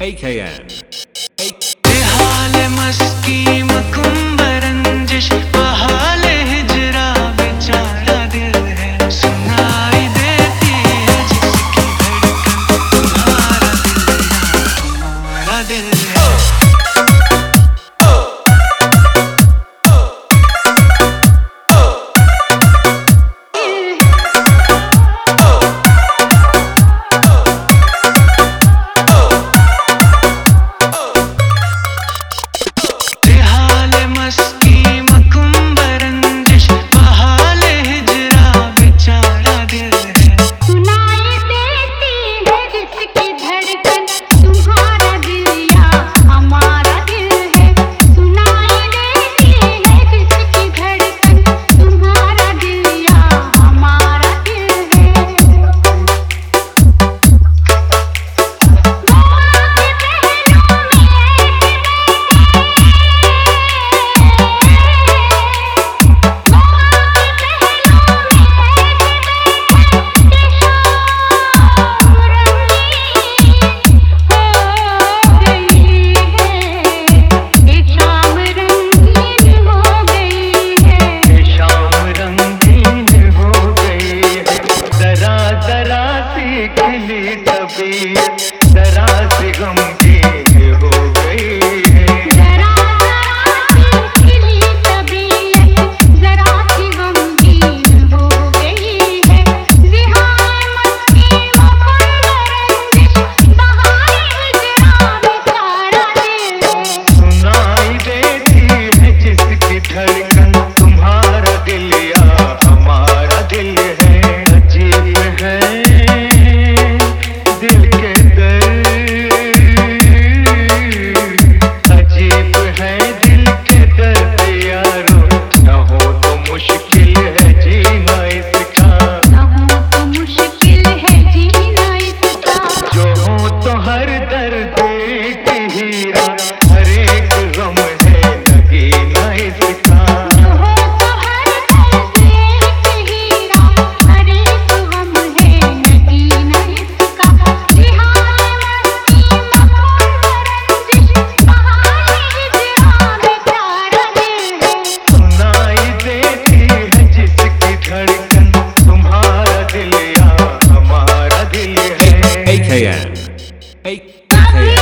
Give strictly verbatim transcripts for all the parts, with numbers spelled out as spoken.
A K N. बेहाल मस्की मकुम्बर रंजिश बहाल हिजरा बेचारा दिल है सुनाई देती है जिसकी धड़कन तुम्हारा दिल है तुम्हारा दिल है। जरा सी गमगीन हो गई है जरा जरा सी खिली तबीयत जरा सी गमगीन हो गई है जिहान मस्ती मुकुम्बर रंजिश बहार हिजरा बेचारा दिल है सुनाई देती है जिसकी धड़कन तुम्हारा दिल या हमारा दिल है अजीब है दिल के दर्द अजीब है दिल के दर्द यारो न हो तो मुश्किल है जीना इसका न हो तो मुश्किल है जीना इसका जो हो तो हर दर्द एक हीरा हर एक गम है नगीना इसका जो हो तो हर दर्द एक हीरा हर एक गम है नगीना इसका A K N. A K N.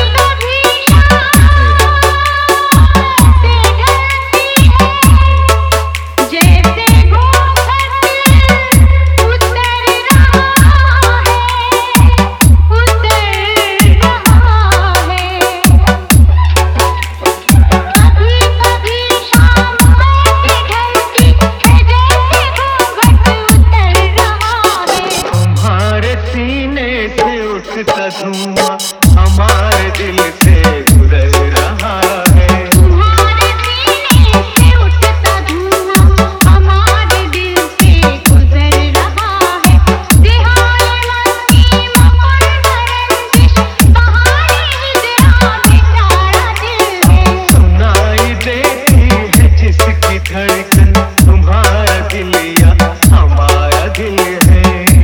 धुआं हमारे दिल से गुजर रहा है तुम्हारे सीने से उठता धुआं हमारे दिल से गुजर रहा है जिहान मस्ती मुकुम्बर रंजिश बहार हिजरा बेचारा दिल है सुनाई देती है जिसकी धड़कन तुम्हारा दिल या हमारा दिल है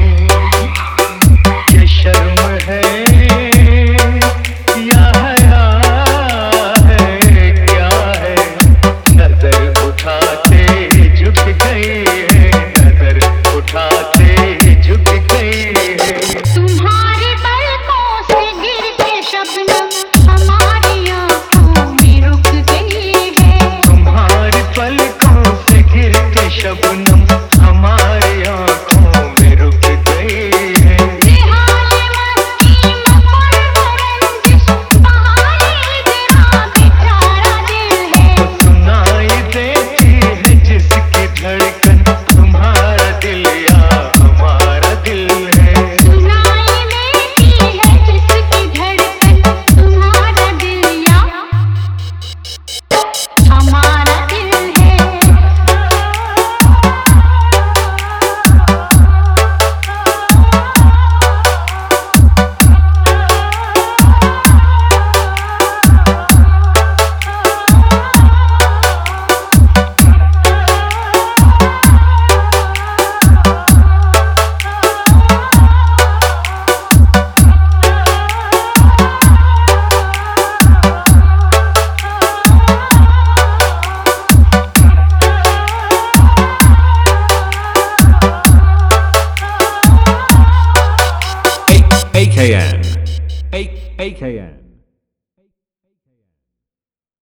ये शर्म है या हया है क्या है नजर उठाते झुक गई है नजर उठाते झुक गई है तुम्हारी पलकों से गिर के शबनम हमारी आंखों में रुक गई है तुम्हारी पलकों से गिर के शबनम हमारी आंखों में रुक गई है AKN. A- AKN.